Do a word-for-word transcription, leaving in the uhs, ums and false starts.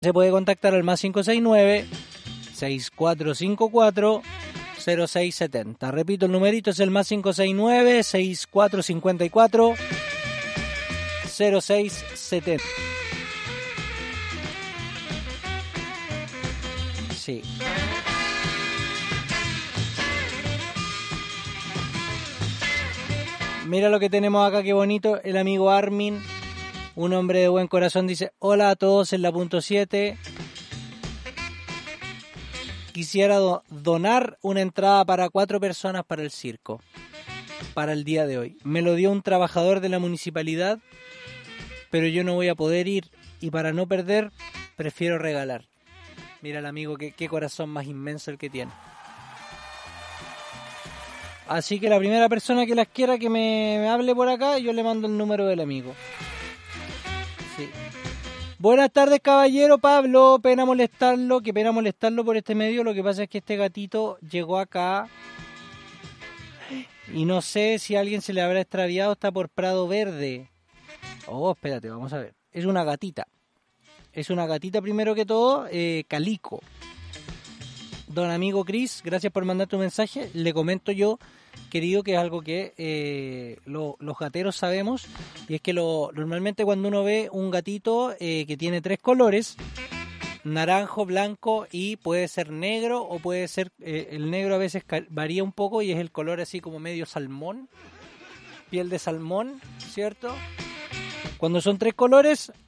Se puede contactar al más cinco seis nueve, seis cuatro cinco cuatro, cero seis siete cero. Repito, el numerito es el más cinco seis nueve, seis cuatro cinco cuatro, cero seis siete cero. Sí. Mira lo que tenemos acá, qué bonito. El amigo Armin, un hombre de buen corazón, dice: hola a todos en la punto siete. Quisiera do- donar una entrada para cuatro personas para el circo, para el día de hoy. Me lo dio un trabajador de la municipalidad, pero yo no voy a poder ir, y para no perder, prefiero regalar. Mira el amigo, qué, qué corazón más inmenso el que tiene. Así que la primera persona que las quiera que me, me hable por acá, yo le mando el número del amigo. Sí. Buenas tardes, caballero Pablo. Pena molestarlo, qué pena molestarlo por este medio. Lo que pasa es que este gatito llegó acá y no sé si a alguien se le habrá extraviado. Está por Prado Verde. Oh, espérate, vamos a ver. Es una gatita. Es una gatita primero que todo, eh, calico. Don amigo Chris, gracias por mandar tu mensaje. Le comento yo, querido, que es algo que eh, lo, los gateros sabemos, y es que lo, normalmente cuando uno ve un gatito eh, que tiene tres colores, naranjo, blanco y puede ser negro, o puede ser, eh, el negro a veces varía un poco y es el color así como medio salmón, piel de salmón, ¿cierto? Cuando son tres colores,